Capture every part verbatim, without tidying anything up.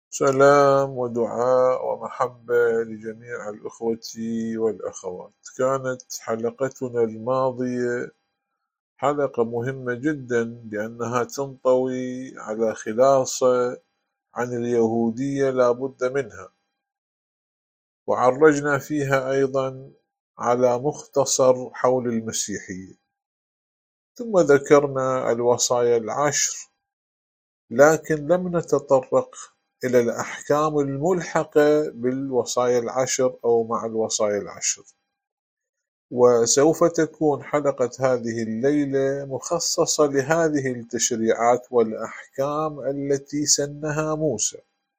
سلام ودعاء ومحبة لجميع الأخوة والأخوات. كانت حلقتنا الماضية حلقة مهمة جدا لأنها تنطوي على خلاصة عن اليهودية لا بد منها، وعرجنا فيها أيضا على مختصر حول المسيحية، ثم ذكرنا الوصايا العشر، لكن لم نتطرق إلى الأحكام الملحقة بالوصايا العشر أو مع الوصايا العشر. وسوف تكون حلقة هذه الليلة مخصصة لهذه التشريعات والأحكام التي سنها موسى.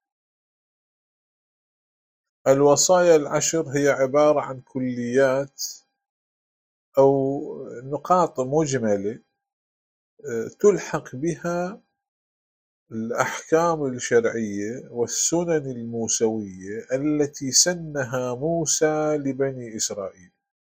الوصايا العشر هي عبارة عن كليات أو نقاط مجملة تلحق بها الأحكام الشرعية والسنن الموسوية التي سنها موسى لبني إسرائيل.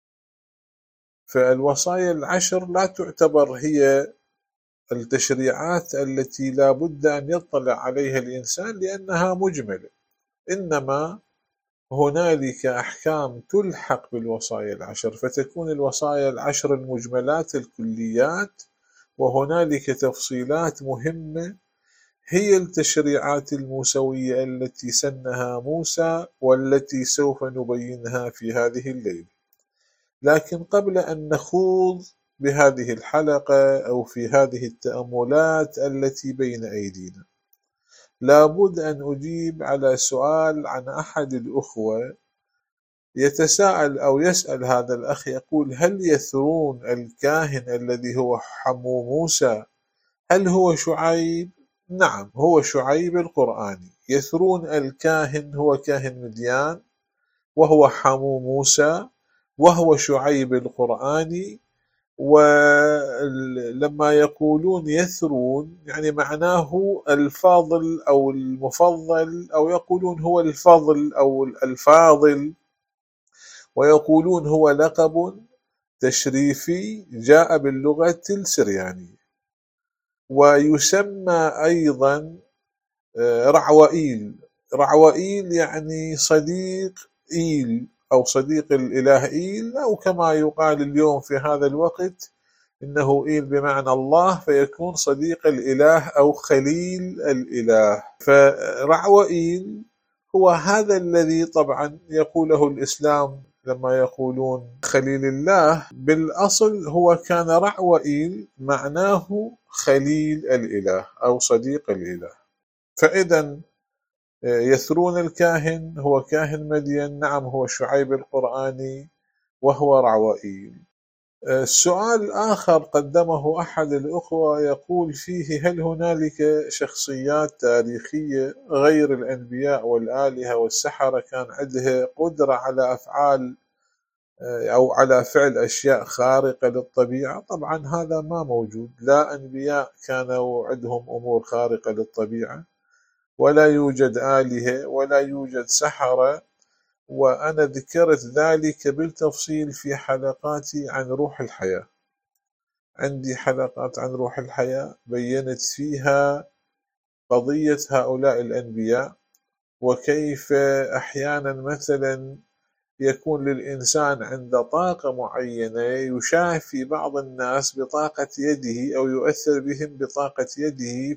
فالوصايا العشر لا تعتبر هي التشريعات التي لا بد أن يطلع عليها الإنسان لأنها مجملة، إنما هنالك أحكام تلحق بالوصايا العشر، فتكون الوصايا العشر المجملات الكليات، وهنالك تفصيلات مهمة هي التشريعات الموسوية التي سنها موسى والتي سوف نبينها في هذه الليلة. لكن قبل أن نخوض بهذه الحلقة أو في هذه التأملات التي بين أيدينا، لابد أن أجيب على سؤال عن أحد الأخوة يتساءل أو يسأل هذا الأخ يقول: هل يثرون الكاهن الذي هو حمو موسى هل هو شعيب؟ نعم، هو شعيب القرآني. يثرون الكاهن هو كاهن مديان، وهو حمو موسى، وهو شعيب القرآني. ولما يقولون يثرون يعني معناه الفاضل أو المفضل، أو يقولون هو الفضل أو الفاضل، ويقولون هو لقب تشريفي جاء باللغة السريانية. ويسمى أيضا رعوئيل. رعوئيل يعني صديق إيل أو صديق الإله إيل، أو كما يقال اليوم في هذا الوقت إنه إيل بمعنى الله، فيكون صديق الإله أو خليل الإله. فرعوئيل هو هذا الذي طبعا يقوله الإسلام لما يقولون خليل الله، بالأصل هو كان رعوئيل معناه خليل الإله أو صديق الإله. فإذا يثرون الكاهن هو كاهن مدين، نعم هو شعيب القرآني، وهو رعوئيل. السؤال الآخر قدمه أحد الأخوة يقول فيه: هل هنالك شخصيات تاريخية غير الأنبياء والآلهة والسحرة كان عندها قدرة على أفعال أو على فعل أشياء خارقة للطبيعة؟ طبعا هذا ما موجود، لا أنبياء كانوا عندهم أمور خارقة للطبيعة، ولا يوجد آلهة، ولا يوجد سحرة. وأنا ذكرت ذلك بالتفصيل في حلقاتي عن روح الحياة. عندي حلقات عن روح الحياة بيّنت فيها قضية هؤلاء الأنبياء، وكيف أحيانا مثلا يكون للإنسان عند طاقة معينة يشافي بعض الناس بطاقة يده أو يؤثر بهم بطاقة يده،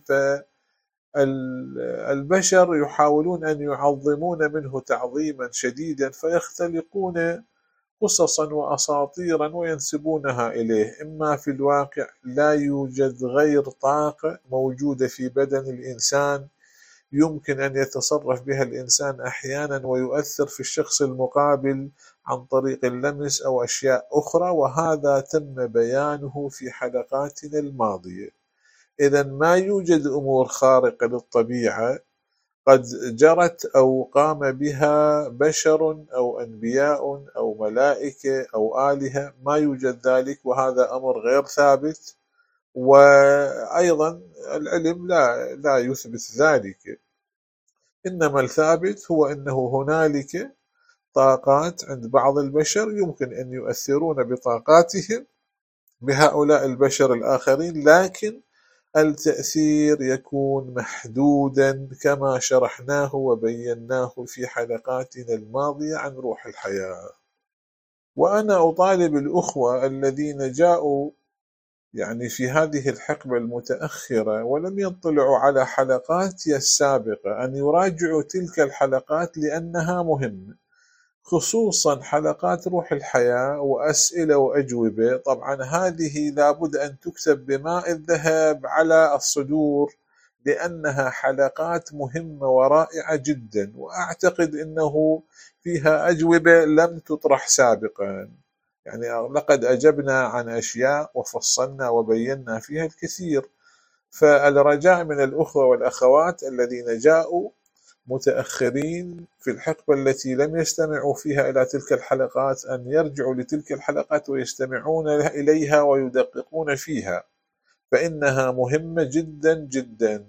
فالبشر يحاولون أن يعظمون منه تعظيما شديدا، فيختلقون قصصا وأساطيرا وينسبونها إليه. إما في الواقع لا يوجد غير طاقة موجودة في بدن الإنسان يمكن أن يتصرف بها الإنسان أحيانا ويؤثر في الشخص المقابل عن طريق اللمس أو أشياء أخرى، وهذا تم بيانه في حلقاتنا الماضية. إذا ما يوجد أمور خارقة للطبيعة قد جرت أو قام بها بشر أو أنبياء أو ملائكة أو آلهة، ما يوجد ذلك، وهذا أمر غير ثابت. وأيضا العلم لا, لا يثبت ذلك، إنما الثابت هو أنه هنالك طاقات عند بعض البشر يمكن أن يؤثرون بطاقاتهم بهؤلاء البشر الآخرين، لكن التأثير يكون محدودا كما شرحناه وبيناه في حلقاتنا الماضية عن روح الحياة. وأنا أطالب الأخوة الذين جاءوا يعني في هذه الحقبة المتأخرة ولم يطلعوا على حلقاتي السابقة أن يراجعوا تلك الحلقات لأنها مهمة، خصوصا حلقات روح الحياة وأسئلة وأجوبة. طبعا هذه لابد أن تكتب بماء الذهب على الصدور لأنها حلقات مهمة ورائعة جدا، وأعتقد أنه فيها أجوبة لم تطرح سابقا. يعني لقد أجبنا عن أشياء وفصلنا وبينا فيها الكثير، فالرجاء من الأخوة والأخوات الذين جاءوا متأخرين في الحقبة التي لم يستمعوا فيها إلى تلك الحلقات أن يرجعوا لتلك الحلقات ويستمعون إليها ويدققون فيها، فإنها مهمة جدا جدا.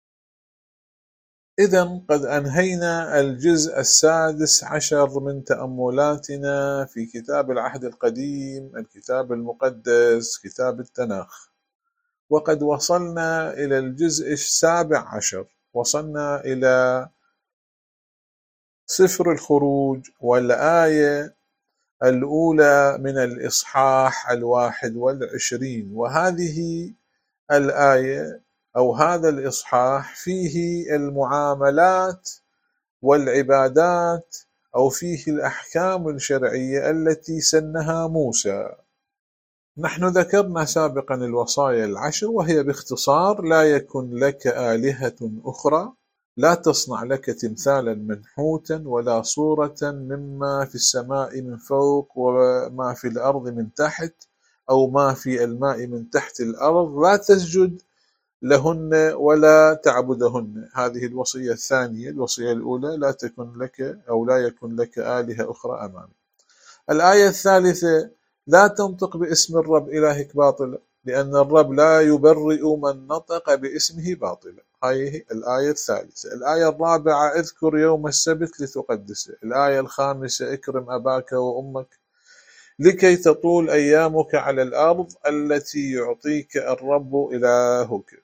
إذن قد أنهينا الجزء السادس عشر من تأملاتنا في كتاب العهد القديم، الكتاب المقدس، كتاب التناخ، وقد وصلنا إلى الجزء السابع عشر. وصلنا إلى سفر الخروج والآية الأولى من الإصحاح الواحد والعشرين، وهذه الآية أو هذا الإصحاح فيه المعاملات والعبادات أو فيه الأحكام الشرعية التي سنها موسى. نحن ذكرنا سابقا الوصايا العشر، وهي باختصار: لا يكن لك آلهة أخرى، لا تصنع لك تمثالا منحوتا، ولا صورة مما في السماء من فوق وما في الأرض من تحت أو ما في الماء من تحت الأرض، لا تسجد لهن ولا تعبدهن. هذه الوصية الثانية. الوصية الأولى: لا تكن لك أو لا يكن لك آلهة أخرى أمامي. الآية الثالثة: لا تنطق باسم الرب إلهك باطلا، لأن الرب لا يبرئ من نطق باسمه باطلا. هذه الآية الثالثة. الآية الرابعة: اذكر يوم السبت لتقدسه. الآية الخامسة: اكرم أباك وأمك لكي تطول أيامك على الأرض التي يعطيك الرب إلهك.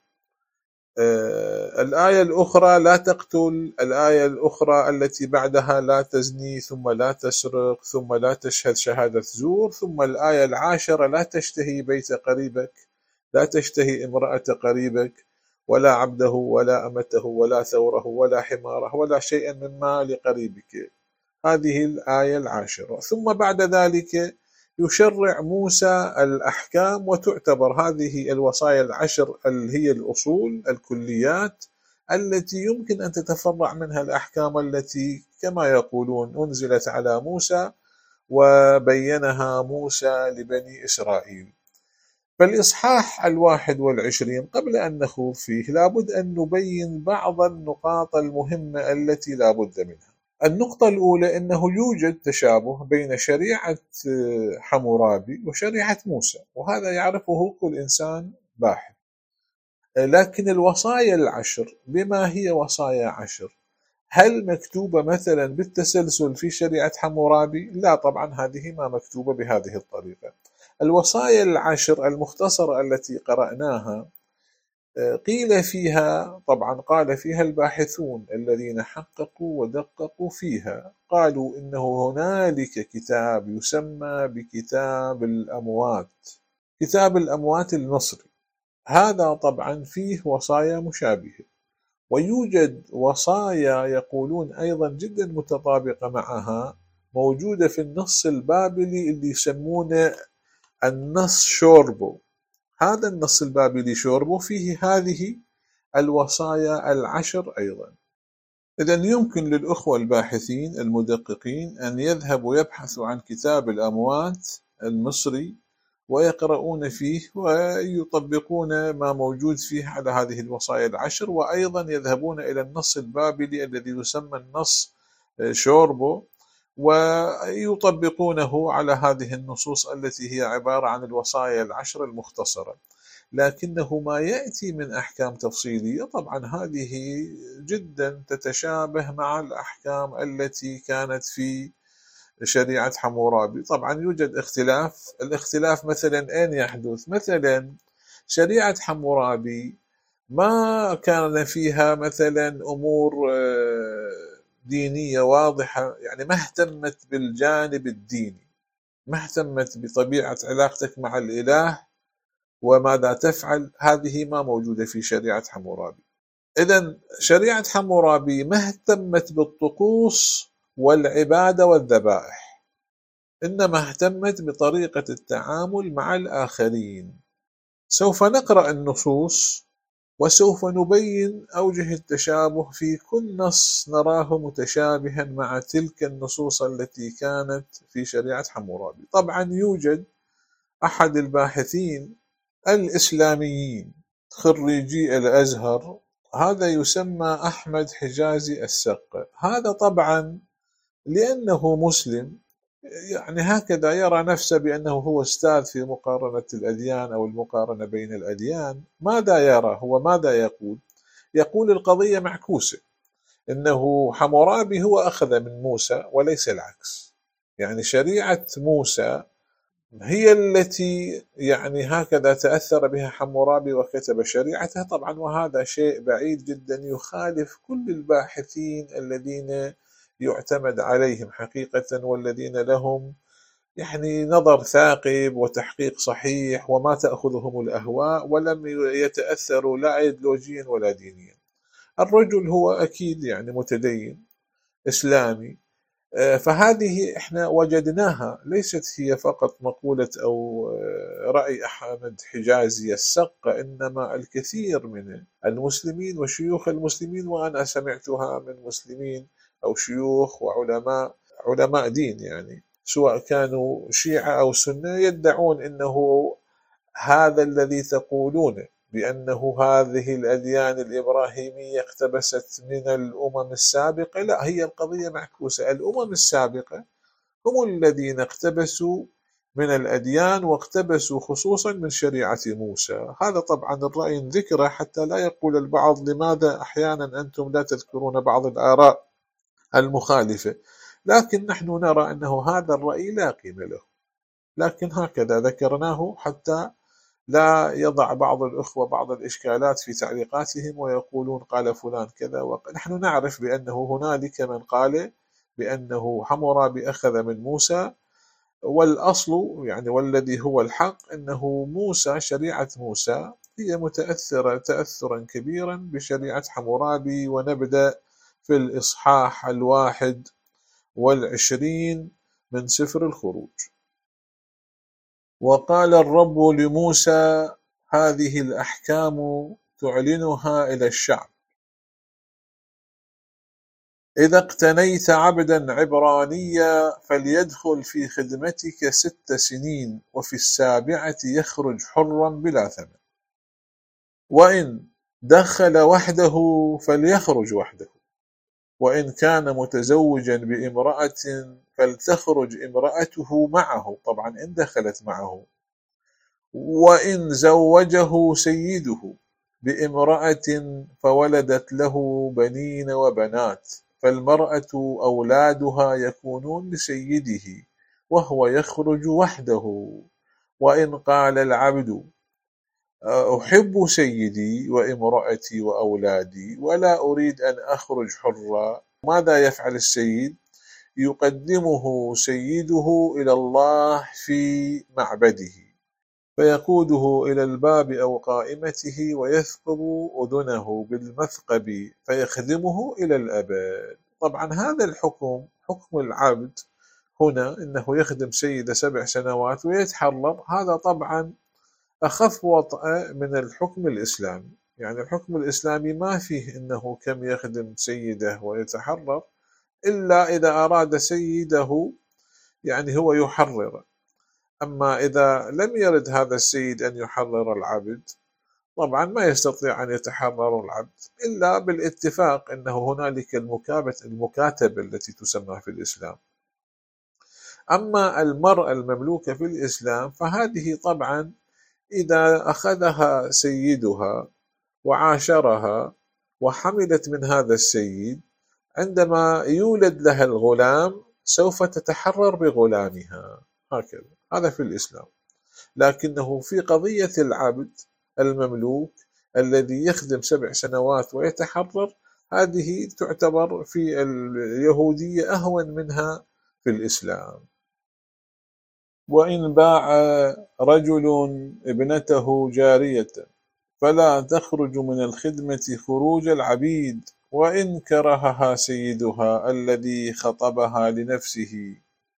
آه الآية الأخرى: لا تقتل. الآية الأخرى التي بعدها: لا تزني، ثم لا تسرق، ثم لا تشهد شهادة زور، ثم الآية العاشرة: لا تشتهي بيت قريبك، لا تشتهي امرأة قريبك، ولا عبده ولا أمته ولا ثوره ولا حماره ولا شيئا من مال قريبك. هذه الآية العاشرة. ثم بعد ذلك يشرع موسى الأحكام، وتعتبر هذه الوصايا العشر اللي هي الأصول الكليات التي يمكن أن تتفرع منها الأحكام التي كما يقولون أنزلت على موسى وبينها موسى لبني إسرائيل. فالإصحاح الواحد والعشرين قبل أن نخوض فيه لابد أن نبين بعض النقاط المهمة التي لابد منها. النقطة الأولى: أنه يوجد تشابه بين شريعة حمورابي وشريعة موسى، وهذا يعرفه كل إنسان باحث. لكن الوصايا العشر بما هي وصايا عشر، هل مكتوبة مثلا بالتسلسل في شريعة حمورابي؟ لا طبعا، هذه ما مكتوبة بهذه الطريقة. الوصايا العشر المختصرة التي قرأناها قيل فيها، طبعا قال فيها الباحثون الذين حققوا ودققوا فيها، قالوا إنه هنالك كتاب يسمى بكتاب الأموات، كتاب الأموات المصري. هذا طبعا فيه وصايا مشابهة، ويوجد وصايا يقولون أيضا جدا متطابقة معها موجودة في النص البابلي اللي يسمونه النص شوربو. هذا النص البابلي شوربو فيه هذه الوصايا العشر أيضا. إذن يمكن للأخوة الباحثين المدققين أن يذهبوا يبحثوا عن كتاب الأموات المصري ويقرؤون فيه ويطبقون ما موجود فيه على هذه الوصايا العشر، وأيضا يذهبون إلى النص البابلي الذي يسمى النص شوربو ويطبقونه على هذه النصوص التي هي عبارة عن الوصايا العشر المختصرة. لكنه ما يأتي من أحكام تفصيلية طبعا هذه جدا تتشابه مع الأحكام التي كانت في شريعة حمورابي. طبعا يوجد اختلاف. الاختلاف مثلا أين يحدث؟ مثلا شريعة حمورابي ما كان فيها مثلا أمور دينية واضحة، يعني ما اهتمت بالجانب الديني، ما اهتمت بطبيعة علاقتك مع الإله وماذا تفعل. هذه ما موجودة في شريعة حمورابي. إذن شريعة حمورابي ما اهتمت بالطقوس والعبادة والذبائح، إنما اهتمت بطريقة التعامل مع الآخرين. سوف نقرأ النصوص وسوف نبين أوجه التشابه في كل نص نراه متشابها مع تلك النصوص التي كانت في شريعة حمورابي. طبعا يوجد أحد الباحثين الإسلاميين خريجي الأزهر، هذا يسمى أحمد حجازي السقا. هذا طبعا لأنه مسلم، يعني هكذا يرى نفسه بأنه هو أستاذ في مقارنة الأديان أو المقارنة بين الأديان. ماذا يرى هو؟ ماذا يقول؟ يقول القضية معكوسة، إنه حمورابي هو أخذ من موسى وليس العكس. يعني شريعة موسى هي التي يعني هكذا تأثر بها حمورابي وكتب شريعته طبعا، وهذا شيء بعيد جدا يخالف كل الباحثين الذين يعتمد عليهم حقيقة، والذين لهم يعني نظر ثاقب وتحقيق صحيح وما تأخذهم الأهواء، ولم يتأثروا لا أيديولوجيا ولا دينيا. الرجل هو أكيد يعني متدين إسلامي، فهذه احنا وجدناها ليست هي فقط مقولة أو رأي أحمد حجازي السقا، إنما الكثير من المسلمين وشيوخ المسلمين، وأنا سمعتها من مسلمين أو شيوخ وعلماء علماء دين، يعني سواء كانوا شيعة أو سنة، يدعون أنه هذا الذي تقولون بأنه هذه الأديان الإبراهيمية اقتبست من الأمم السابقة. لا، هي القضية معكوسة. الأمم السابقة هم الذين اقتبسوا من الأديان، واقتبسوا خصوصا من شريعة موسى. هذا طبعا الرأي ذكره حتى لا يقول البعض لماذا أحيانا أنتم لا تذكرون بعض الآراء المخالفة، لكن نحن نرى أنه هذا الرأي لا قيمة له، لكن هكذا ذكرناه حتى لا يضع بعض الأخوة بعض الإشكالات في تعليقاتهم ويقولون قال فلان كذا. نحن نعرف بأنه هنالك من قال بأنه حمورابي أخذ من موسى، والأصل يعني والذي هو الحق أنه موسى شريعة موسى هي متأثرة تأثرا كبيرا بشريعة حمورابي. ونبدأ في الإصحاح الواحد والعشرين من سفر الخروج. وقال الرب لموسى: هذه الأحكام تعلنها إلى الشعب. إذا اقتنيت عبدا عبرانيا فليدخل في خدمتك ست سنين، وفي السابعة يخرج حرا بلا ثمن. وإن دخل وحده فليخرج وحده، وإن كان متزوجا بامرأة فلتخرج امرأته معه، طبعا إن دخلت معه. وإن زوجه سيده بامرأة فولدت له بنين وبنات، فالمرأة أولادها يكونون لسيده وهو يخرج وحده. وإن قال العبد: أحب سيدي وامرأتي وأولادي ولا أريد أن أخرج حرا، ماذا يفعل السيد؟ يقدمه سيده إلى الله في معبده، فيقوده إلى الباب أو قائمته ويثقب أذنه بالمثقب فيخدمه إلى الأبد. طبعا هذا الحكم حكم العبد هنا إنه يخدم سيده سبع سنوات ويتحرر، هذا طبعا أخف وطأ من الحكم الإسلامي. يعني الحكم الإسلامي ما فيه إنه كم يخدم سيده ويتحرر، إلا إذا أراد سيده يعني هو يحرر. أما إذا لم يرد هذا السيد أن يحرر العبد، طبعا ما يستطيع أن يتحرر العبد إلا بالاتفاق، أنه هنالك المكاتبة التي تسمى في الإسلام. أما المرأة المملوكة في الإسلام فهذه طبعا إذا أخذها سيدها وعاشرها وحملت من هذا السيد، عندما يولد لها الغلام سوف تتحرر بغلامها، هكذا هذا في الإسلام. لكنه في قضية العبد المملوك الذي يخدم سبع سنوات ويتحرر، هذه تعتبر في اليهودية أهون منها في الإسلام. وإن باع رجل ابنته جارية فلا تخرج من الخدمة خروج العبيد، وإن كرهها سيدها الذي خطبها لنفسه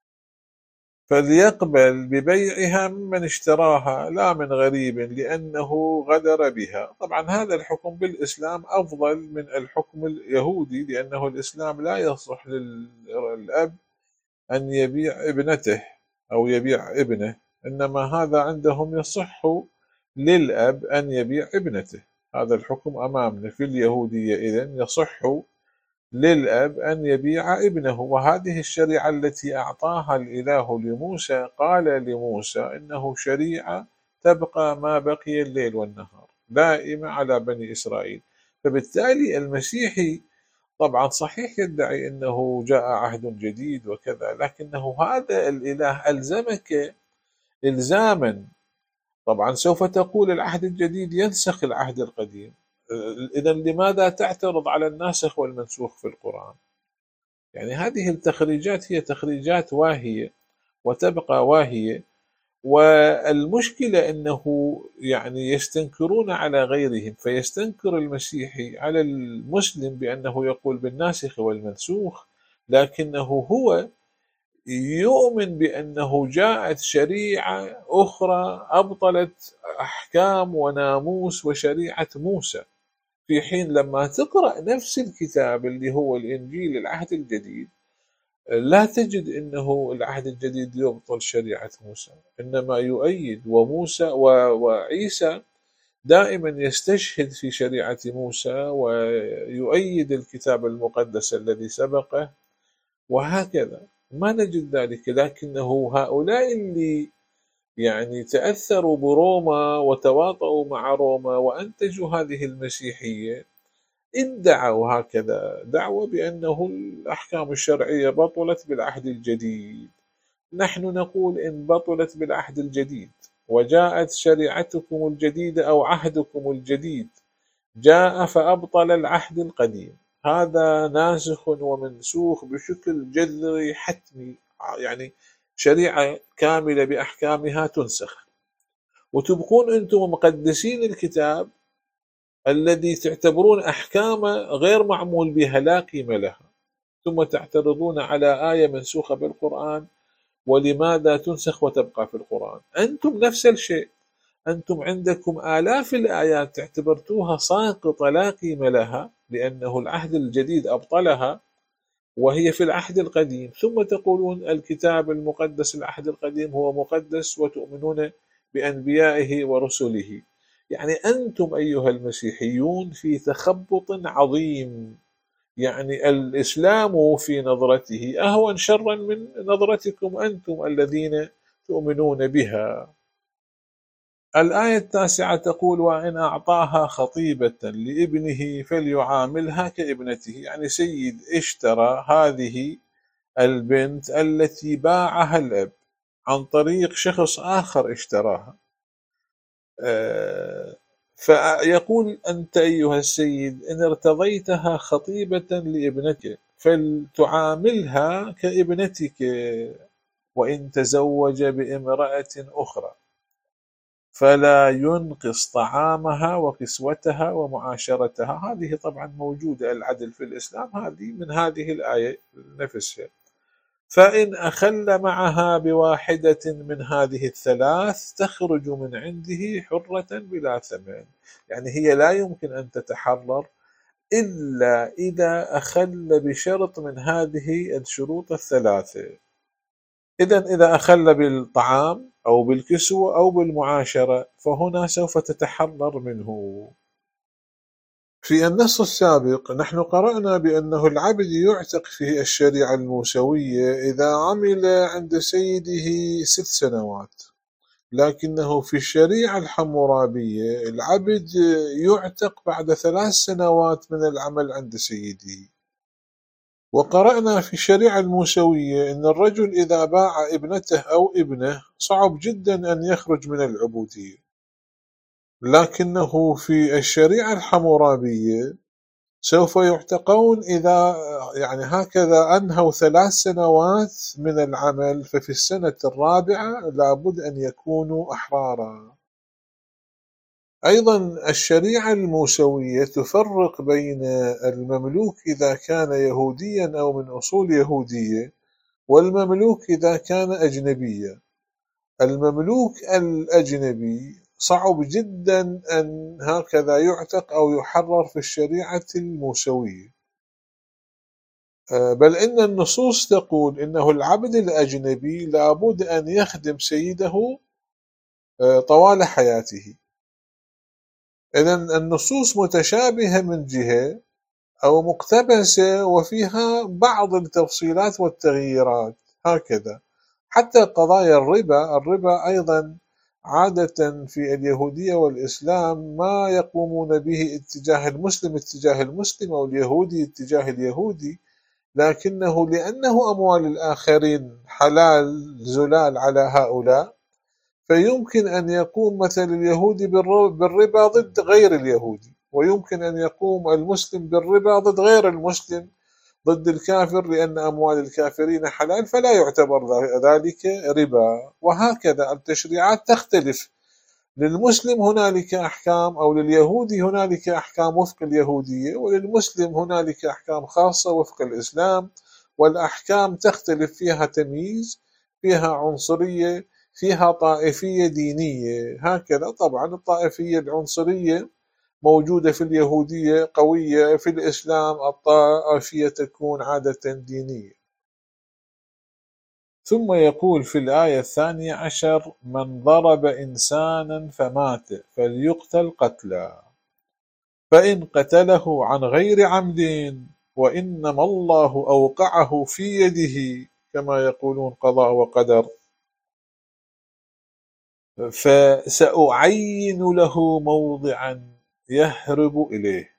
فليقبل ببيعها ممن اشتراها لا من غريب لأنه غدر بها. طبعا هذا الحكم بالإسلام أفضل من الحكم اليهودي، لأنه الإسلام لا يصح للأب أن يبيع ابنته أو يبيع ابنه، إنما هذا عندهم يصح للأب أن يبيع ابنته. هذا الحكم أمامنا في اليهودية، إذن يصح للأب أن يبيع ابنه. وهذه الشريعة التي أعطاها الإله لموسى، قال لموسى إنه شريعة تبقى ما بقي الليل والنهار دائمة على بني إسرائيل. فبالتالي المسيحي طبعا صحيح يدعي أنه جاء عهد جديد وكذا، لكنه هذا الإله ألزمك إلزاما. طبعا سوف تقول العهد الجديد ينسخ العهد القديم، إذا لماذا تعترض على الناسخ والمنسوخ في القرآن؟ يعني هذه التخريجات هي تخريجات واهية وتبقى واهية. والمشكلة أنه يعني يستنكرون على غيرهم، فيستنكر المسيحي على المسلم بأنه يقول بالناسخ والمنسوخ، لكنه هو يؤمن بأنه جاءت شريعة أخرى أبطلت أحكام وناموس وشريعة موسى، في حين لما تقرأ نفس الكتاب اللي هو الإنجيل العهد الجديد لا تجد أنه العهد الجديد يبطل شريعة موسى، إنما يؤيد. وموسى وعيسى دائما يستشهد في شريعة موسى ويؤيد الكتاب المقدس الذي سبقه، وهكذا ما نجد ذلك. لكنه هؤلاء اللي يعني تأثروا بروما وتواطؤوا مع روما وأنتجوا هذه المسيحية ادعوا هكذا دعوة بأنه الأحكام الشرعية بطلت بالعهد الجديد. نحن نقول إن بطلت بالعهد الجديد وجاءت شريعتكم الجديدة أو عهدكم الجديد جاء فأبطل العهد القديم، هذا ناسخ ومنسوخ بشكل جذري حتمي، يعني شريعة كاملة بأحكامها تنسخ، وتبقون أنتم مقدسين الكتاب الذي تعتبرون أحكامه غير معمول بها لا قيمة لها، ثم تعترضون على آية منسوخة بالقرآن ولماذا تنسخ وتبقى في القرآن. أنتم نفس الشيء، أنتم عندكم آلاف الآيات تعتبرتوها ساقطة لا قيمة لها لأنه العهد الجديد أبطلها وهي في العهد القديم، ثم تقولون الكتاب المقدس العهد القديم هو مقدس وتؤمنون بأنبيائه ورسله. يعني أنتم أيها المسيحيون في تخبط عظيم، يعني الإسلام في نظرته أهون شرا من نظرتكم أنتم الذين تؤمنون بها. الآية التاسعة تقول: وإن أعطاها خطيبة لابنه فليعاملها كابنته. يعني سيد اشترى هذه البنت التي باعها الأب عن طريق شخص آخر اشتراها، فيقول: أنت أيها السيد إن ارتضيتها خطيبة لابنتك فلتعاملها كابنتك، وإن تزوج بامرأة أخرى فلا ينقص طعامها وكسوتها ومعاشرتها. هذه طبعا موجودة العدل في الإسلام، هذه من هذه الآية نفسها. فإن أخل معها بواحدة من هذه الثلاث تخرج من عنده حرة بلا ثمن. يعني هي لا يمكن أن تتحرر إلا إذا أخل بشرط من هذه الشروط الثلاثة. إذن إذا أخل بالطعام أو بالكسوة أو بالمعاشرة فهنا سوف تتحرر منه. في النص السابق نحن قرأنا بأنه العبد يعتق في الشريعة الموسوية إذا عمل عند سيده ست سنوات، لكنه في الشريعة الحمورابية العبد يعتق بعد ثلاث سنوات من العمل عند سيده. وقرأنا في الشريعة الموسوية أن الرجل إذا باع ابنته أو ابنه صعب جدا أن يخرج من العبودية، لكنه في الشريعة الحمورابية سوف يعتقون إذا يعني هكذا أنهوا ثلاث سنوات من العمل، ففي السنة الرابعة لابد أن يكونوا أحرارا. أيضا الشريعة الموسوية تفرق بين المملوك إذا كان يهوديا أو من أصول يهودية، والمملوك إذا كان أجنبيا. المملوك الأجنبي صعب جدا أن هكذا يعتق أو يحرر في الشريعة الموسوية، بل إن النصوص تقول إنه العبد الأجنبي لابد أن يخدم سيده طوال حياته. إذن النصوص متشابهة من جهة أو مقتبسة وفيها بعض التفصيلات والتغييرات هكذا. حتى قضايا الربا الربا أيضا عادة في اليهودية والإسلام ما يقومون به اتجاه المسلم اتجاه المسلم أو اليهودي اتجاه اليهودي، لكنه لأنه أموال الآخرين حلال زلال على هؤلاء، فيمكن أن يقوم مثل اليهودي بالربا ضد غير اليهودي، ويمكن أن يقوم المسلم بالربا ضد غير المسلم، ضد الكافر، لأن أموال الكافرين حلال فلا يعتبر ذلك ربا. وهكذا التشريعات تختلف، للمسلم هنالك أحكام، أو لليهودي هنالك أحكام وفق اليهودية، وللمسلم هنالك أحكام خاصة وفق الإسلام، والأحكام تختلف، فيها تمييز، فيها عنصرية، فيها طائفية دينية هكذا. طبعا الطائفية العنصرية موجودة في اليهودية قوية، في الإسلام الطائفية تكون عادة دينية. ثم يقول في الآية الثانية عشر: من ضرب إنسانا فمات فليقتل قتلا، فإن قتله عن غير عمد وإنما الله أوقعه في يده، كما يقولون قضاء وقدر، فسأعين له موضعا يهرب إليه،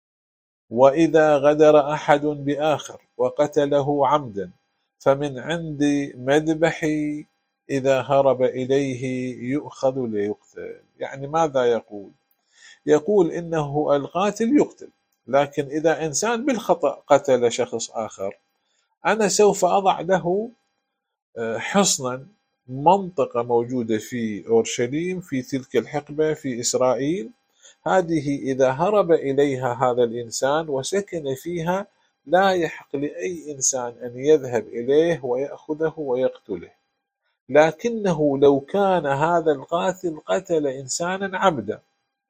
وإذا غدر أحد بآخر وقتله عمدا فمن عند مذبحي، إذا هرب إليه يؤخذ ليقتل. يعني ماذا يقول؟ يقول إنه القاتل يقتل، لكن إذا إنسان بالخطأ قتل شخص آخر، أنا سوف أضع له حصنا، منطقة موجودة في أورشليم في تلك الحقبة في إسرائيل، هذه إذا هرب إليها هذا الإنسان وسكن فيها لا يحق لأي إنسان أن يذهب إليه ويأخذه ويقتله. لكنه لو كان هذا القاتل قتل إنسانا عمدا،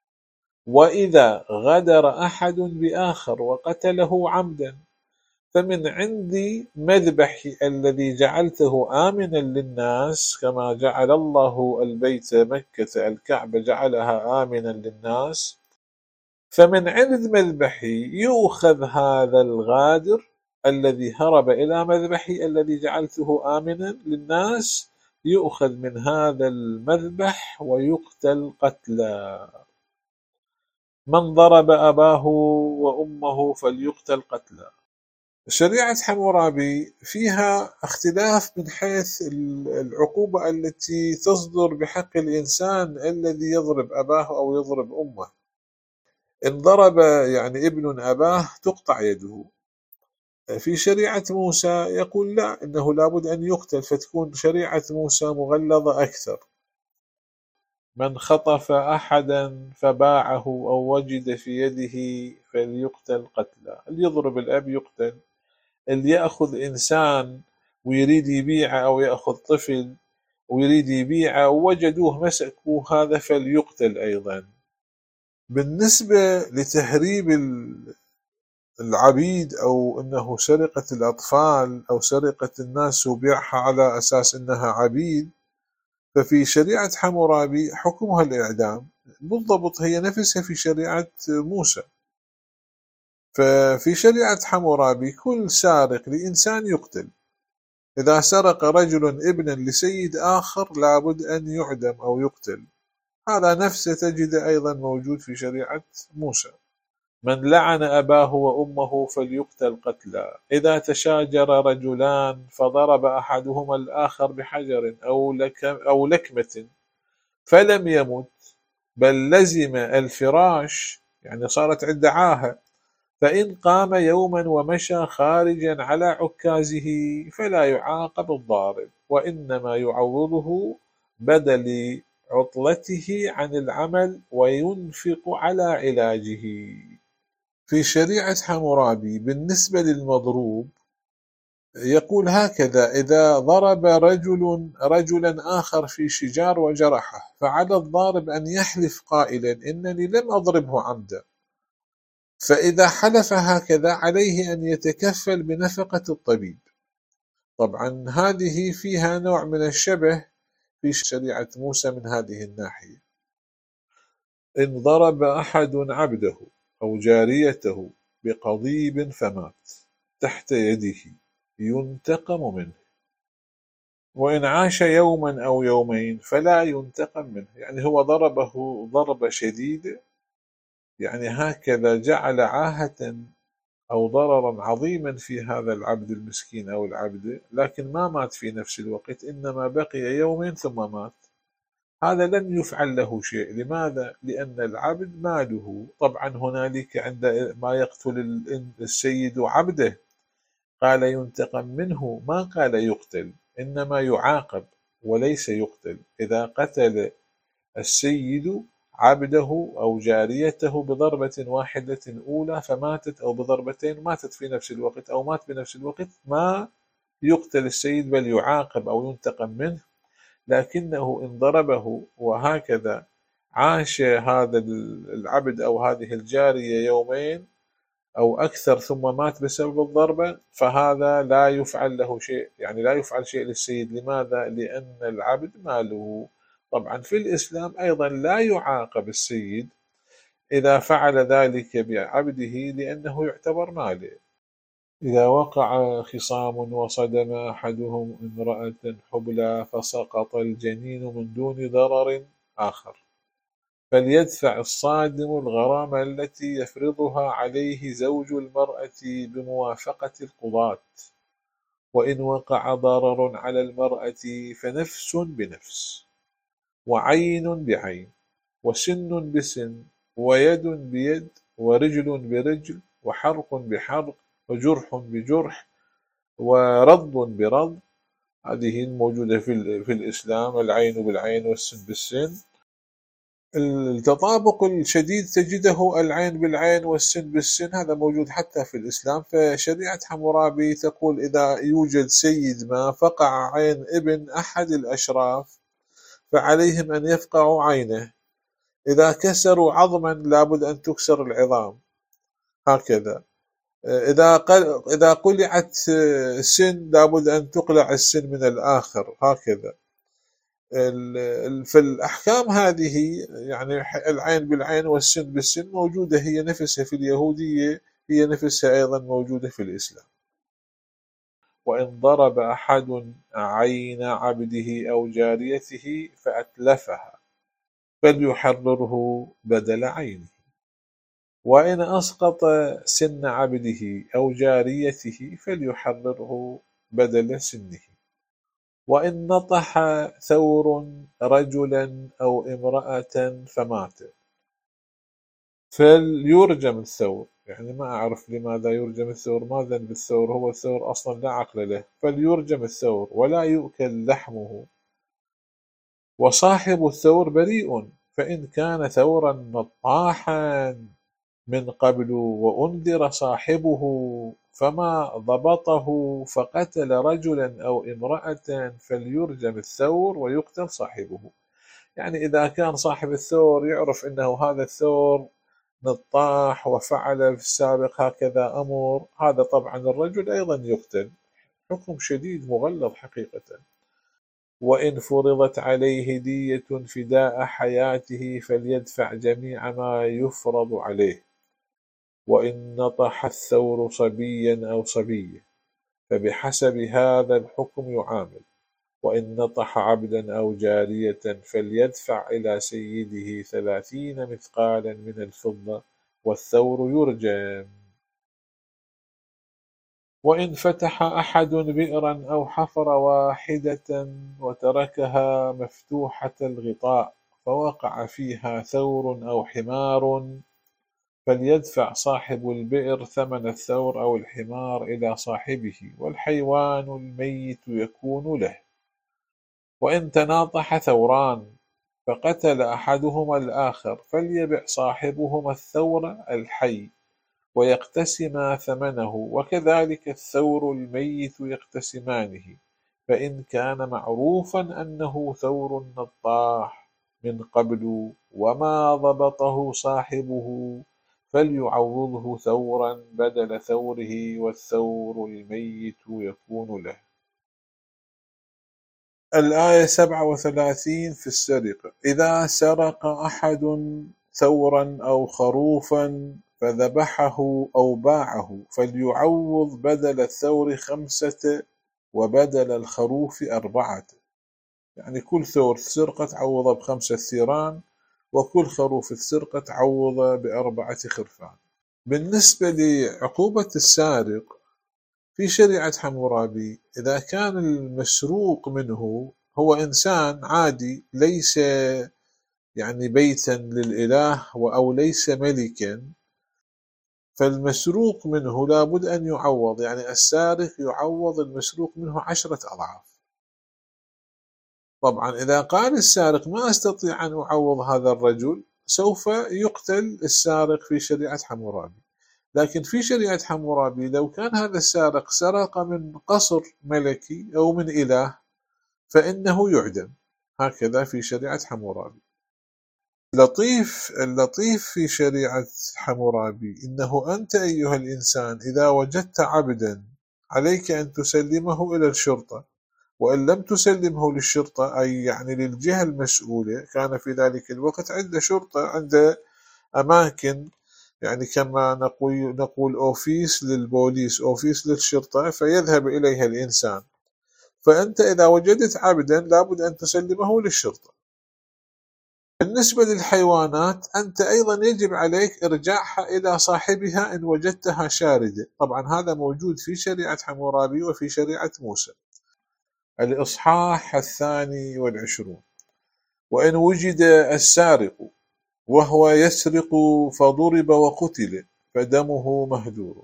وإذا غدر أحد بآخر وقتله عمدا، فمن عندي مذبحي الذي جعلته آمنا للناس، كما جعل الله البيت مكة الكعبة جعلها آمنا للناس، فمن عند مذبحي يؤخذ هذا الغادر الذي هرب إلى مذبحي الذي جعلته آمنا للناس، يؤخذ من هذا المذبح ويقتل قتلا. من ضرب أباه وأمه فليقتل قتلا. شريعة حمورابي فيها اختلاف من حيث العقوبة التي تصدر بحق الإنسان الذي يضرب أباه أو يضرب أمه. إن ضرب يعني ابن أباه تقطع يده. في شريعة موسى يقول لا، إنه لابد أن يقتل، فتكون شريعة موسى مغلظة أكثر. من خطف أحدا فباعه أو وجد في يده فليقتل قتلا. اللي يضرب الأب يقتل، اللي يأخذ إنسان ويريد يبيعه أو يأخذ طفل ويريد يبيعه ووجدوه مسكوه هذا فليقتل أيضا. بالنسبة لتهريب العبيد أو أنه سرقة الأطفال أو سرقة الناس وبيعها على أساس أنها عبيد، ففي شريعة حمورابي حكمها الإعدام بالضبط، هي نفسها في شريعة موسى. ففي شريعة حمورابي كل سارق لإنسان يقتل. إذا سرق رجل ابنا لسيد آخر لابد أن يعدم أو يقتل. هذا نفسه تجد أيضا موجود في شريعة موسى. من لعن أباه وأمه فليقتل قتلا. إذا تشاجر رجلان فضرب أحدهما الآخر بحجر أو, لك أو لكمة فلم يمت، بل لزم الفراش، يعني صارت عنده عاهة، فإن قام يوما ومشى خارجا على عكازه فلا يعاقب الضارب، وإنما يعوضه بدل عطلته عن العمل وينفق على علاجه. في شريعة حمورابي بالنسبة للمضروب يقول هكذا: إذا ضرب رجل رجلا آخر في شجار وجرحه فعلى الضارب أن يحلف قائلا إنني لم أضربه عمدا، فإذا حلف هكذا عليه أن يتكفل بنفقة الطبيب. طبعا هذه فيها نوع من الشبه في شريعة موسى من هذه الناحية. إن ضرب أحد عبده أو جاريته بقضيب فمات تحت يده ينتقم منه، وإن عاش يوما أو يومين فلا ينتقم منه. يعني هو ضربه ضربة شديدة، يعني هكذا جعل عاهة أو ضررا عظيما في هذا العبد المسكين أو العبد، لكن ما مات في نفس الوقت، إنما بقي يومين ثم مات. هذا لن يفعل له شيء. لماذا؟ لأن العبد ماله. طبعا هنالك عند ما يقتل السيد عبده قال ينتقم منه، ما قال يقتل، إنما يعاقب وليس يقتل. إذا قتل السيد عبده أو جاريته بضربة واحدة أولى فماتت، أو بضربتين ماتت في نفس الوقت، أو مات بنفس الوقت، ما يقتل السيد بل يعاقب أو ينتقم منه. لكنه إن ضربه وهكذا عاش هذا العبد أو هذه الجارية يومين أو أكثر ثم مات بسبب الضربة، فهذا لا يفعل له شيء، يعني لا يفعل شيء للسيد. لماذا؟ لأن العبد ماله. طبعا في الإسلام أيضا لا يعاقب السيد إذا فعل ذلك بعبده لأنه يعتبر ماله. إذا وقع خصام وصدم أحدهم امرأة حبلى فسقط الجنين من دون ضرر آخر فليدفع الصادم الغرامة التي يفرضها عليه زوج المرأة بموافقة القضاة. وإن وقع ضرر على المرأة فنفس بنفس، وعين بعين، وسن بسن، ويد بيد، ورجل برجل، وحرق بحرق، وجرح بجرح، ورض برض. هذه الموجودة في, في الإسلام، العين بالعين والسن بالسن. التطابق الشديد تجده العين بالعين والسن بالسن، هذا موجود حتى في الإسلام. فشريعة حمورابي تقول إذا يوجد سيد ما فقع عين ابن أحد الأشراف فعليهم أن يفقعوا عينه. إذا كسروا عظما لابد أن تكسر العظام، هكذا. إذا قل... إذا قلعت سن لابد أن تقلع السن من الآخر، هكذا. في الأحكام هذه يعني العين بالعين والسن بالسن موجودة، هي نفسها في اليهودية، هي نفسها أيضا موجودة في الإسلام. وإن ضرب أحد عين عبده أو جاريته فأتلفها فليحرره بدل عينه. وإن أسقط سن عبده أو جاريته فليحرره بدل سنه. وإن نطح ثور رجلا أو امرأة فمات فليرجم الثور. يعني ما أعرف لماذا يرجم الثور، ما ذنب الثور؟ هو الثور أصلا لا عقل له. فليرجم الثور ولا يؤكل لحمه، وصاحب الثور بريء، فإن كان ثورا نطاحا من قبل وأنذر صاحبه فما ضبطه فقتل رجلا أو امرأة فليرجم الثور ويقتل صاحبه. يعني إذا كان صاحب الثور يعرف أنه هذا الثور نطاح وفعل في السابق هكذا أمر، هذا طبعا الرجل أيضا يقتل. حكم شديد مغلظ حقيقة. وإن فرضت عليه دية فداء حياته فليدفع جميع ما يفرض عليه. وإن نطح الثور صبيا أو صبية فبحسب هذا الحكم يعامل. وإن نطح عبدا أو جارية فليدفع إلى سيده ثلاثين مثقالا من الفضة والثور يرجم. وإن فتح أحد بئرا أو حفر واحدة وتركها مفتوحة الغطاء فوقع فيها ثور أو حمار، فليدفع صاحب البئر ثمن الثور أو الحمار إلى صاحبه، والحيوان الميت يكون له. وإن تناطح ثوران فقتل أحدهما الآخر، فليبع صاحبهما الثور الحي ويقتسما ثمنه، وكذلك الثور الميت يقتسمانه، فإن كان معروفا أنه ثور نطاح من قبل وما ضبطه صاحبه، فليعوضه ثورا بدل ثوره، والثور الميت يكون له. الآية سبعة وثلاثين في السرقة: إذا سرق أحد ثورا أو خروفا فذبحه أو باعه، فليعوض بدل الثور خمسة وبدل الخروف أربعة. يعني كل ثور سرقة تعوض بخمسة ثيران، وكل خروف سرقة تعوض بأربعة خرفان. بالنسبة لعقوبة السارق في شريعة حمورابي، إذا كان المسروق منه هو إنسان عادي ليس يعني بيتا للإله أو ليس ملكا، فالمسروق منه لابد أن يعوض، يعني السارق يعوض المسروق منه عشرة أضعاف. طبعا إذا قال السارق ما أستطيع أن أعوض هذا الرجل، سوف يقتل السارق في شريعة حمورابي. لكن في شريعة حمورابي لو كان هذا السارق سرق من قصر ملكي أو من إله فإنه يعدم، هكذا في شريعة حمورابي. لطيف اللطيف في شريعة حمورابي إنه أنت أيها الإنسان إذا وجدت عبدا عليك أن تسلمه إلى الشرطة، وإن لم تسلمه للشرطة أي يعني للجهة المسؤولة، كان في ذلك الوقت عند شرطة، عند أماكن يعني كما نقول نقول أوفيس للبوليس، أوفيس للشرطة، فيذهب إليها الإنسان. فأنت إذا وجدت عبدا لابد أن تسلمه للشرطة. بالنسبة للحيوانات أنت أيضا يجب عليك إرجاعها إلى صاحبها إن وجدتها شاردة. طبعا هذا موجود في شريعة حمورابي وفي شريعة موسى. الإصحاح الثاني والعشرون: وإن وجد السارق وهو يسرق فضرب وقتل فدمه مهدور،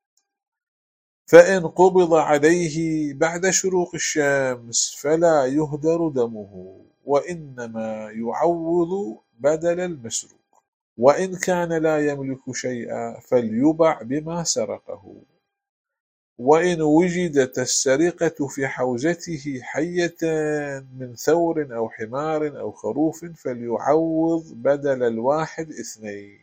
فإن قبض عليه بعد شروق الشمس فلا يهدر دمه، وإنما يعوض بدل المسروق. وإن كان لا يملك شيئا فليبع بما سرقه. وإن وجدت السرقة في حوزته حية من ثور أو حمار أو خروف فليعوض بدل الواحد اثنين.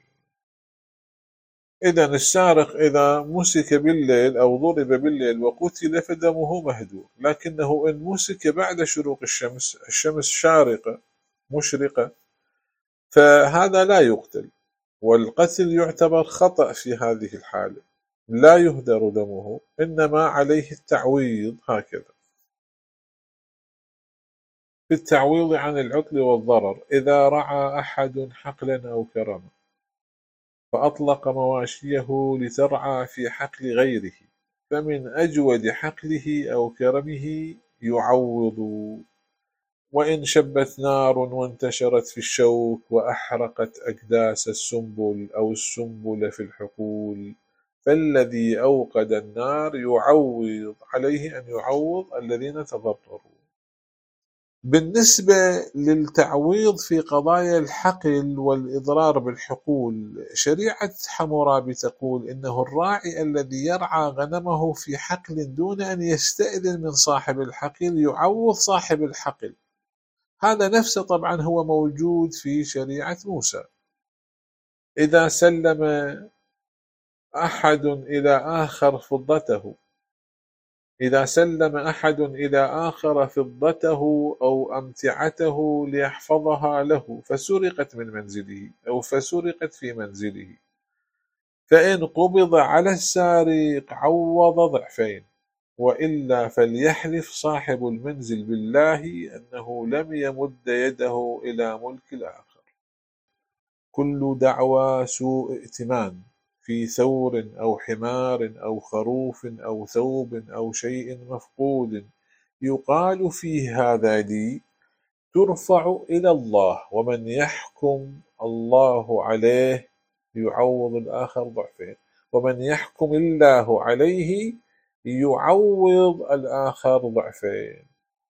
إذا السارق إذا مسك بالليل أو ضرب بالليل وقتل فدمه مهدور، لكنه إن مسك بعد شروق الشمس، الشمس شارقة مشرقة، فهذا لا يقتل، والقتل يعتبر خطأ في هذه الحالة، لا يهدر دمه، إنما عليه التعويض هكذا. في التعويض عن العطل والضرر: إذا رعى أحد حقلا أو كرما فأطلق مواشيه لترعى في حقل غيره، فمن أجود حقله أو كرمه يعوض. وإن شبت نار وانتشرت في الشوك وأحرقت أكداس السنبل أو السنبل في الحقول، فالذي أوقد النار يعوض، عليه أن يعوض الذين تضرروا. بالنسبة للتعويض في قضايا الحقل والإضرار بالحقول، شريعة حمورابي تقول إنه الراعي الذي يرعى غنمه في حقل دون أن يستأذن من صاحب الحقل يعوض صاحب الحقل. هذا نفسه طبعا هو موجود في شريعة موسى. إذا سلم أحد إلى آخر فضته إذا سلم أحد إلى آخر فضته أو أمتعته ليحفظها له فسرقت من منزله أو فسرقت في منزله، فإن قبض على السارق عوض ضعفين، وإلا فليحلف صاحب المنزل بالله أنه لم يمد يده إلى ملك الآخر. كل دعوى سوء ائتمان في ثور أو حمار أو خروف أو ثوب أو شيء مفقود يقال فيه هذا لي، ترفع إلى الله، ومن يحكم الله عليه يعوض الآخر ضعفين، ومن يحكم الله عليه يعوض الآخر ضعفين.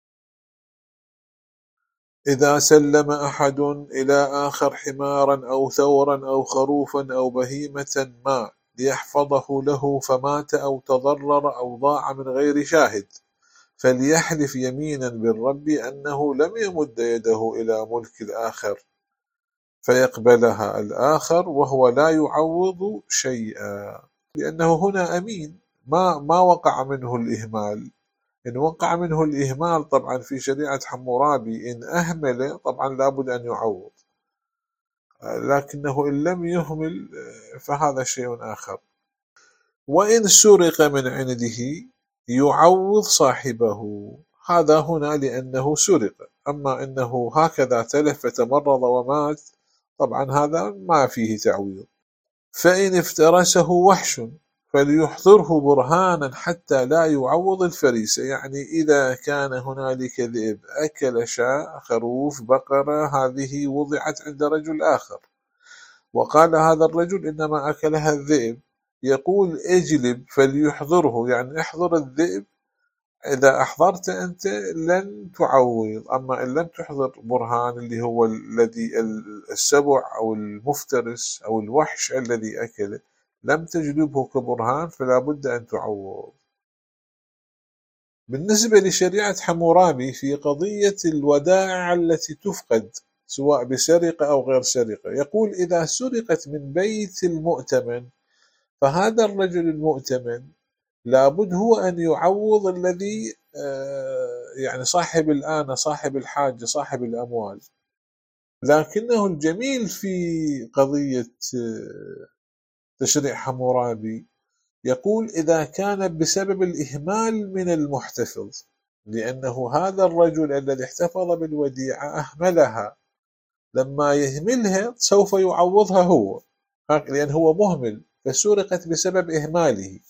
إذا سلم أحد إلى آخر حمارا أو ثورا أو خروفا أو بهيمة ما ليحفظه له فمات أو تضرر أو ضاع من غير شاهد، فليحلف يمينا بالرب أنه لم يمد يده إلى ملك الآخر فيقبلها الآخر وهو لا يعوض شيئا، لأنه هنا أمين، ما ما وقع منه الإهمال. إن وقع منه الإهمال طبعا في شريعة حمورابي إن أهمل طبعا لابد أن يعوض، لكنه إن لم يهمل فهذا شيء آخر. وإن سرق من عنده يعوض صاحبه، هذا هنا لأنه سرق، أما إنه هكذا تلف فتمرض ومات طبعا هذا ما فيه تعويض. فإن افترسه وحش فليحضره برهانا حتى لا يعوض الفريسة، يعني إذا كان هنالك ذئب أكل شاء خروف بقرة هذه وضعت عند رجل آخر وقال هذا الرجل إنما أكلها الذئب، يقول اجلب فليحضره، يعني احضر الذئب، إذا أحضرت أنت لن تعوض، أما إن لم تحضر برهان اللي هو الذي السبع أو المفترس أو الوحش الذي أكله لم تجلبه كبرهان فلا بد أن تعوض. بالنسبة لشريعة حمورابي في قضية الودائع التي تفقد سواء بسرقة أو غير سرقة، يقول إذا سرقت من بيت المؤتمن فهذا الرجل المؤتمن لابد هو أن يعوض الذي يعني صاحب الآن صاحب الحاجة صاحب الأموال. لكنه الجميل في قضية تشريع حمورابي يقول إذا كان بسبب الإهمال من المحتفظ، لأنه هذا الرجل الذي احتفظ بالوديعة أهملها، لما يهملها سوف يعوضها هو، لأن هو مهمل فسرقت بسبب إهماله.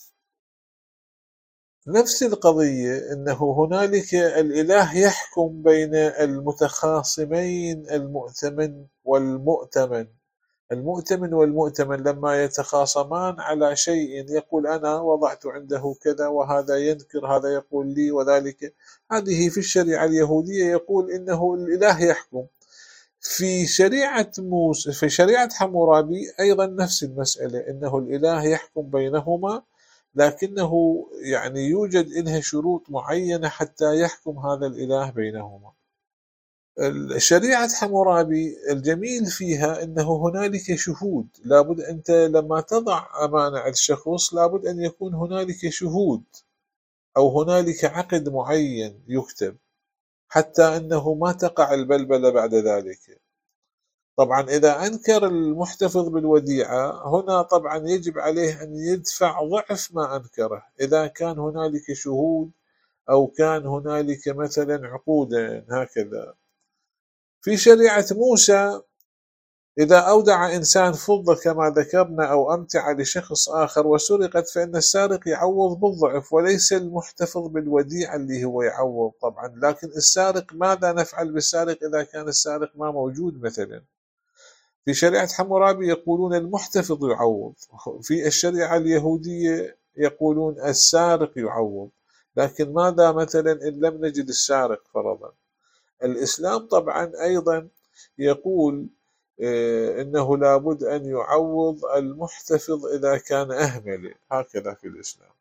نفس القضية أنه هنالك الإله يحكم بين المتخاصمين المؤتمن والمؤتمن، المؤتمن والمؤتمن لما يتخاصمان على شيء يقول أنا وضعت عنده كذا وهذا ينكر هذا يقول لي وذلك، هذه في الشريعة اليهودية يقول إنه الإله يحكم. في شريعة موسى في شريعة حمورابي أيضا نفس المسألة، إنه الإله يحكم بينهما، لكنه يعني يوجد إلها شروط معينة حتى يحكم هذا الإله بينهما. الشريعة حمورابي الجميل فيها أنه هنالك شهود، لابد أنت لما تضع أمانة على الشخص لابد أن يكون هنالك شهود أو هنالك عقد معين يكتب حتى أنه ما تقع البلبلة بعد ذلك. طبعا إذا أنكر المحتفظ بالوديعة هنا طبعا يجب عليه أن يدفع ضعف ما أنكره، إذا كان هنالك شهود أو كان هنالك مثلا عقودا هكذا. في شريعة موسى إذا أودع إنسان فضة كما ذكرنا أو أمتعة لشخص آخر وسرقت فإن السارق يعوض بالضعف وليس المحتفظ بالوديعة اللي هو يعوض طبعا. لكن السارق ماذا نفعل بالسارق إذا كان السارق ما موجود؟ مثلا في شريعة حمورابي يقولون المحتفظ يعوض، في الشريعة اليهودية يقولون السارق يعوض، لكن ماذا مثلا إن لم نجد السارق فرضا؟ الإسلام طبعا أيضا يقول إنه لابد أن يعوض المحتفظ إذا كان أهمل، هكذا في الإسلام.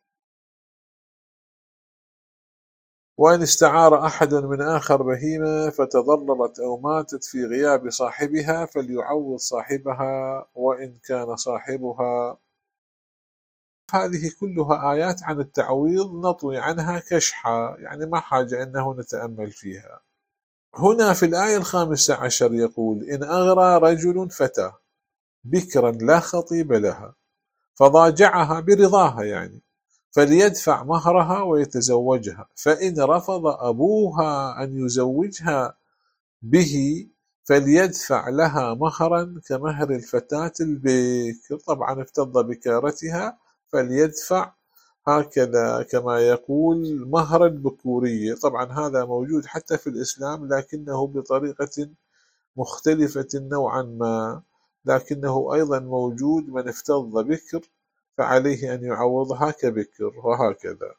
وإن استعار أحد من آخر بهيمة فتضررت أو ماتت في غياب صاحبها فليعوض صاحبها وإن كان صاحبها. هذه كلها آيات عن التعويض نطوي عنها كشحة، يعني ما حاجة أنه نتأمل فيها. هنا في الآية الخامسة عشر يقول إن أغرى رجل فتى بكرا لا خطيب لها فضاجعها برضاها، يعني فليدفع مهرها ويتزوجها، فإن رفض أبوها أن يزوجها به فليدفع لها مهرا كمهر الفتاة البكر، طبعا افتض بكارتها فليدفع هكذا كما يقول مهر البكورية. طبعا هذا موجود حتى في الإسلام لكنه بطريقة مختلفة نوعا ما، لكنه أيضا موجود من افتض بكر فعليه أن يعوضها كبكر وهكذا.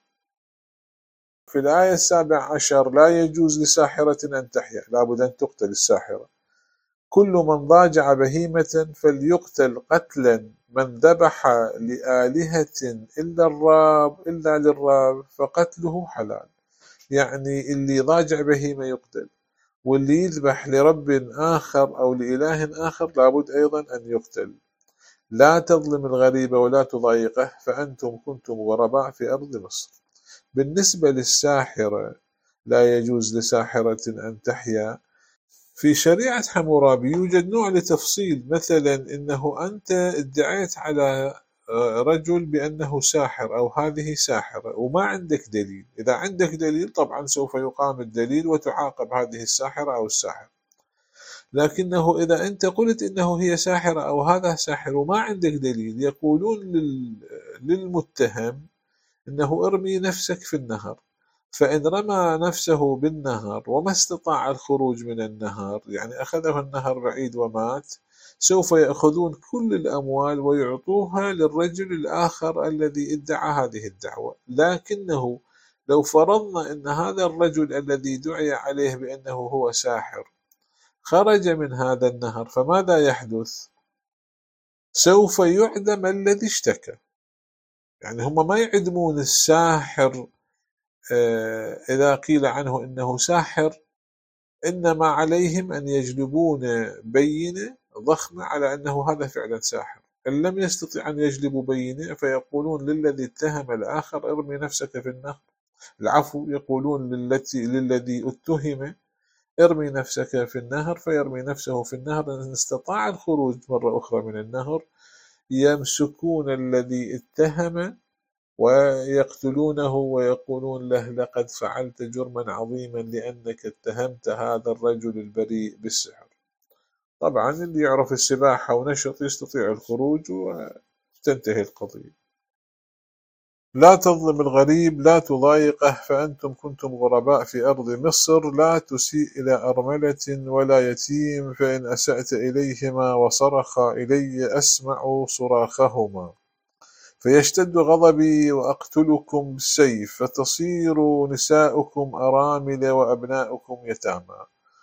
في الآية السابعة عشر لا يجوز لساحرة أن تحيا، لابد أن تقتل الساحرة. كل من ضاجع بهيمة فليقتل قتلا من ذبح لآلهة إلا الراب إلا للراب فقتله حلال. يعني اللي ضاجع بهيمة يقتل، واللي يذبح لرب آخر أو لإله آخر لابد أيضا أن يقتل. لا تظلم الغريب ولا تضايقه فأنتم كنتم غرباء في أرض مصر. بالنسبة للساحرة لا يجوز لساحرة أن تحيا. في شريعة حمورابي يوجد نوع لتفصيل، مثلا إنه أنت ادعيت على رجل بأنه ساحر أو هذه ساحرة وما عندك دليل. إذا عندك دليل طبعا سوف يقام الدليل وتعاقب هذه الساحرة أو الساحر. لكنه إذا أنت قلت إنه هي ساحرة أو هذا ساحر وما عندك دليل، يقولون للمتهم إنه ارمي نفسك في النهر. فإن رمى نفسه بالنهر وما استطاع الخروج من النهر، يعني أخذه النهر بعيد ومات، سوف يأخذون كل الأموال ويعطوها للرجل الآخر الذي ادعى هذه الدعوة. لكنه لو فرضنا أن هذا الرجل الذي دعي عليه بأنه هو ساحر خرج من هذا النهر، فماذا يحدث؟ سوف يعدم الذي اشتكى. يعني هم ما يعدمون الساحر إذا قيل عنه إنه ساحر، إنما عليهم أن يجلبون بينة ضخمة على أنه هذا فعلا ساحر. إن لم يستطيع أن يجلبوا بينة فيقولون للذي اتهم الآخر ارمي نفسك في النهر. العفو، يقولون للتي للذي اتهم ارمي نفسك في النهر فيرمي نفسه في النهر. إن استطاع الخروج مرة أخرى من النهر يمسكون الذي اتهم ويقتلونه ويقولون له لقد فعلت جرما عظيما لأنك اتهمت هذا الرجل البريء بالسحر. طبعا اللي يعرف السباحة ونشط يستطيع الخروج وتنتهي القضية. لا تظلم الغريب لا تضايقه فأنتم كنتم غرباء في أرض مصر. لا تسيء إلى أرملة ولا يتيم، فإن أسأت إليهما وصرخا إلي أسمع صراخهما فيشتد غضبي وأقتلكم بالسيف فتصير نساؤكم أرامل وأبناؤكم يتامى.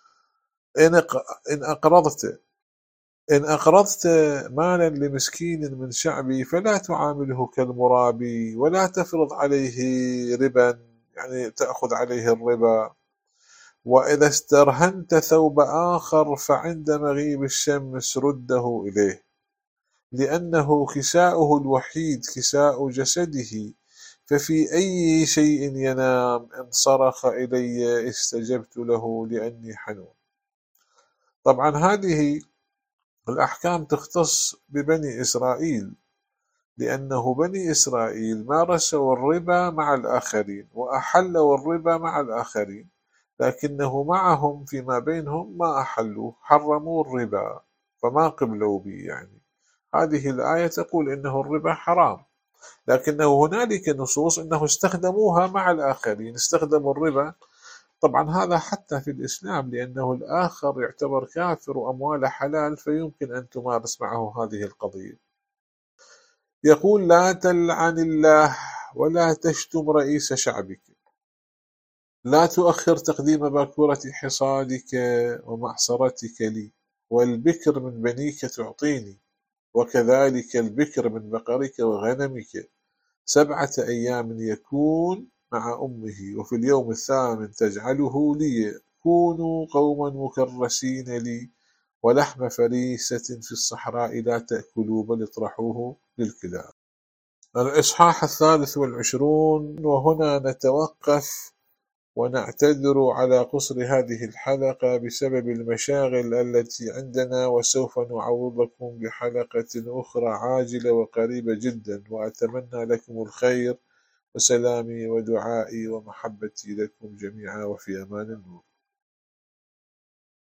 إن أقرضت إن أقرضت مالا لمسكين من شعبي فلا تعامله كالمرابي ولا تفرض عليه ربا، يعني تأخذ عليه الربا. وإذا استرهنت ثوب آخر فعند مغيب الشمس رده إليه، لأنه كساؤه الوحيد كساء جسده، ففي أي شيء ينام إن صرخ إلي استجبت له لأني حنون. طبعا هذه الأحكام تختص ببني إسرائيل، لأنه بني إسرائيل مارسوا الربا مع الآخرين وأحلوا الربا مع الآخرين، لكنه معهم فيما بينهم ما أحلوا، حرموا الربا فما قبلوا به. يعني هذه الآية تقول إنه الربا حرام، لكنه هنالك نصوص إنه استخدموها مع الآخرين، استخدموا الربا. طبعا هذا حتى في الإسلام، لأنه الآخر يعتبر كافر وأمواله حلال فيمكن أن تمارس معه هذه القضية. يقول لا تلعن الله ولا تشتم رئيس شعبك، لا تؤخر تقديم باكورة حصادك ومعصرتك لي، والبكر من بنيك تعطيني، وكذلك البكر من بقرك وغنمك سبعة أيام يكون مع أمه، وفي اليوم الثامن تجعله لي. كونوا قوما مكرسين لي، ولحم فريسة في الصحراء لا تأكلوا بل اطرحوه للكلاب. الإصحاح الثالث والعشرون. وهنا نتوقف ونعتذر على قصر هذه الحلقة بسبب المشاغل التي عندنا، وسوف نعوضكم بحلقة أخرى عاجلة وقريبة جدا، وأتمنى لكم الخير وسلامي ودعائي ومحبتي لكم جميعا، وفي أمان الله.